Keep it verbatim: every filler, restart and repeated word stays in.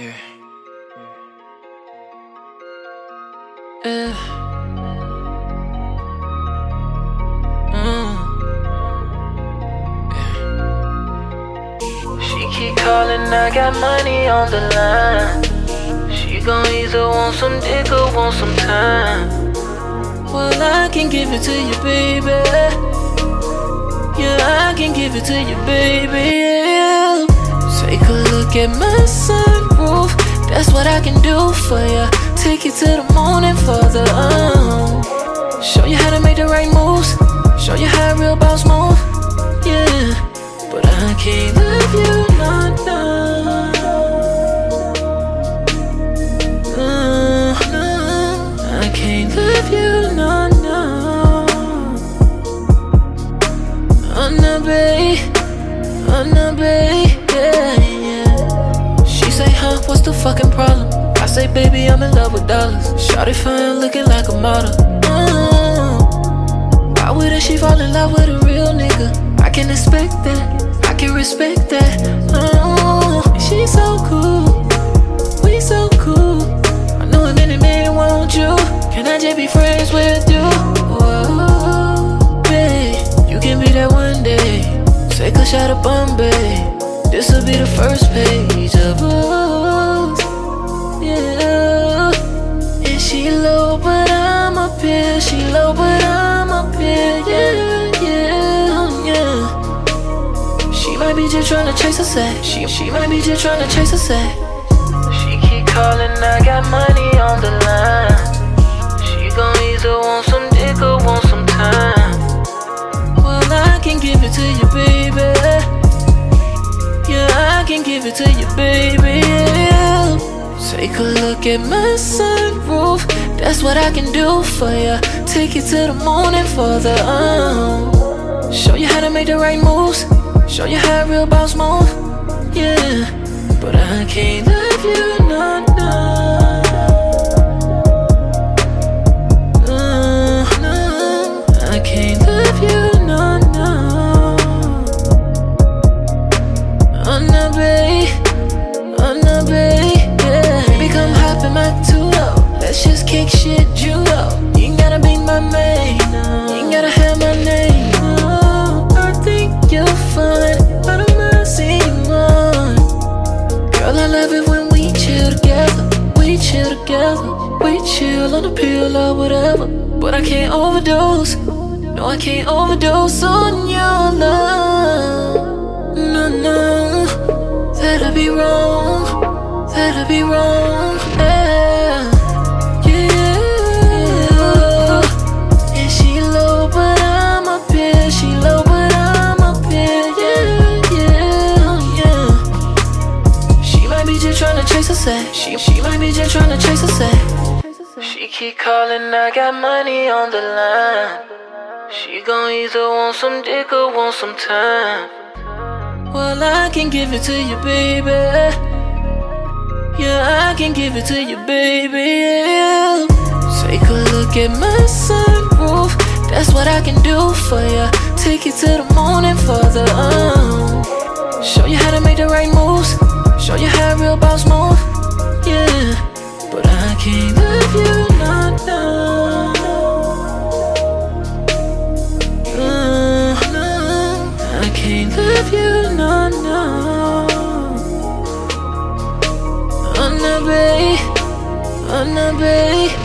Yeah. Yeah. Mm. Yeah. She keep calling, I got money on the line. She gon' either want some dick or want some time. Well, I can give it to you, baby. Yeah, I can give it to you, baby. Yeah. Take a look at my sunroof. That's what I can do for ya. Take you to the moon and further. Um, show you how to make the right moves. Show you how real boss move. Yeah, but I can't love you, no, no. Uh, no, I can't love you, no, no. Oh no, babe. Oh no, babe. Yeah, yeah. She say, huh, what's the fucking problem? I say, baby, I'm in love with dollars. Shawty fine, looking like a model. Mm. Why wouldn't she fall in love with a real nigga? I can expect that, I can respect that. Mm. She's so cool, we so cool. I know a many men want you. Can I just be friends with you? Whoa, babe, you can be that one day. Take a shot of Bombay. This'll be the first page of us. Yeah. And she low, but I'm up here. She low, but I'm up here. Yeah, yeah, yeah. She might be just tryna chase a sack. She, she might be just tryna chase a sack. She keep calling, I got money on the line. She gon' either want some dick or want some time. Well, I can give it to you, baby. Yeah, I can give it to you, baby. Yeah. Take a look at my sunroof. That's what I can do for ya. Take you to the moon and further. Um, show you how to make the right moves. Show you how real boss move. Yeah, but I can't love you, no, no. Uh, no, I can't love you, no, no. Oh no, babe. Oh no, babe. Yeah. Baby, come hop in my two-door. Let's just kick shit, judo. You ain't gotta be my main. No. You ain't gotta have my name. No. I think you're fun, but I'm not seeing one. Girl, I love it when we chill together. We chill together. We chill on the pill or whatever. But I can't overdose. No, I can't overdose on your love. No, no, that'll be wrong, that'll be wrong, yeah, yeah. And she low, but I'm up here. She low, but I'm up here, yeah, yeah, yeah. She might be just tryna chase a sack. She, she might be just tryna chase a sack. She keep calling, I got money on the line. She gon' either want some dick or want some time. Well, I can give it to you, baby. Yeah, I can give it to you, baby. Yeah. Take a look at my sunroof. That's what I can do for ya. Take you to the moon and further. Um, show you how to make the right moves. Show you how real boss move. Yeah, but I can't love you, no, no. Uh, no, I can't love you, no, no. Oh no, babe. Oh no, babe.